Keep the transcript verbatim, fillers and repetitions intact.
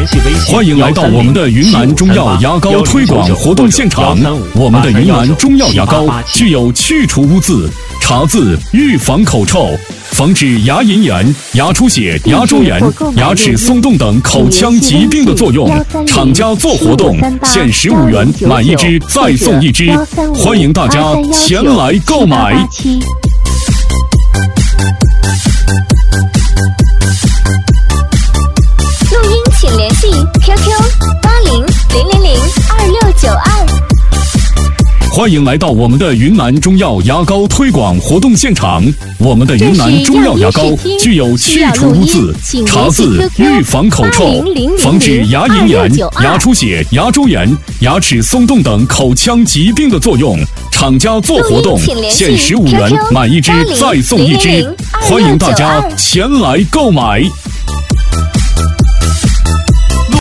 欢迎来到我们的云南中药牙膏推广活动现场。我们的云南中药牙膏具有去除污渍、茶渍、预防口臭、防治牙龈炎、牙出血、牙周炎、牙齿松动等口腔疾病的作用。厂家做活动，限十五元买一支再送一支，欢迎大家前来购买。 录音请联系 Q Q 八零零零零二六九二。 欢迎来到我们的云南中药牙膏推广活动现场。我们的云南中药牙膏具有去除污渍、茶渍、预防口臭、防治牙龈炎、牙出血、牙周炎、牙齿松动等口腔疾病的作用。厂家做活动，限十五元买一支再送一支，欢迎大家前来购买。